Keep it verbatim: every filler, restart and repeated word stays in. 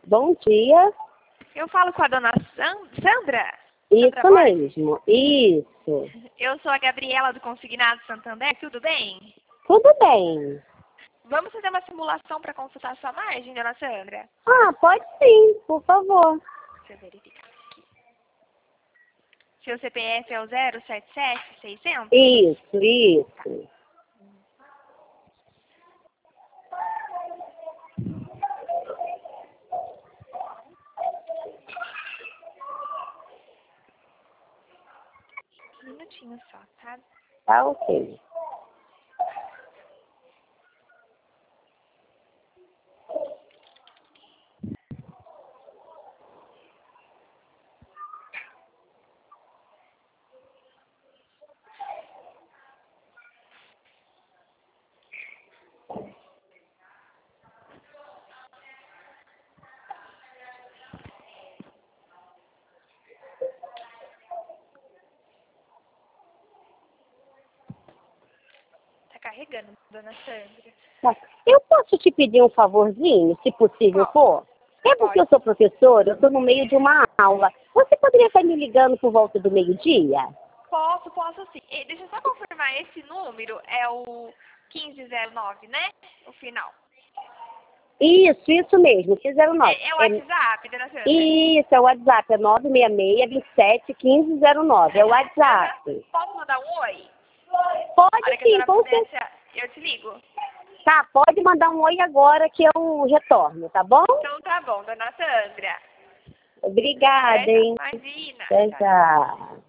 Bom dia. Eu falo com a dona San- Sandra? Isso Sandra Borges? mesmo, isso. Eu sou a Gabriela do Consignado Santander, tudo bem? Tudo bem. Vamos fazer uma simulação para consultar sua margem, dona Sandra? Ah, pode sim, por favor. Deixa eu verificar aqui. Seu C P F é o zero sete sete seiscentos? Isso, isso. Um minutinho só, tá? Tá ok. Tá carregando, dona Sandra. Tá. Eu posso te pedir um favorzinho, se possível for? É porque eu sou professora, eu estou no meio de uma aula. Você poderia estar me ligando por volta do meio-dia? Posso, posso sim. E deixa eu só confirmar, esse número é o quinze zero nove, né? O final. Isso, isso mesmo, quinze zero nove. É, é o WhatsApp, dona Sandra? Isso, é o WhatsApp, é nove seis seis, dois sete, um cinco zero nove, é o WhatsApp. Posso mandar um oi? Pode Olha que a sim, senhora com pudesse, certeza. eu te ligo. Tá, pode mandar um oi agora que eu retorno, tá bom? Então tá bom, dona Sandra. Obrigada, hein? Imagina. Até já.